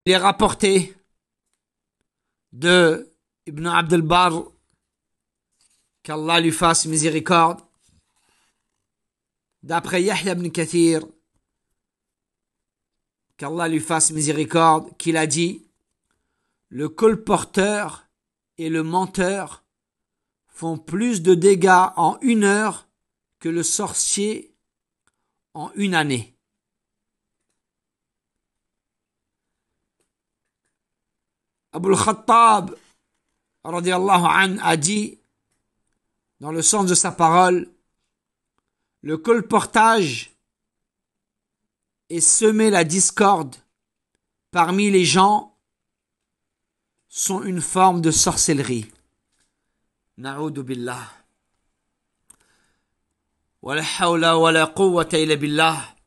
Il est rapporté de Ibn Abd al-Barr, qu'Allah lui fasse miséricorde, d'après Yahya ibn Kathir, qu'Allah lui fasse miséricorde, qu'il a dit: le colporteur et le menteur font plus de dégâts en 1 heure que le sorcier en 1 année. Abu al-Khattab radiyallahu an a dit, dans le sens de sa parole, le colportage et semer la discorde parmi les gens sont une forme de sorcellerie. Na'udhu billah. Wa la hawla wa la quwwata illa billah.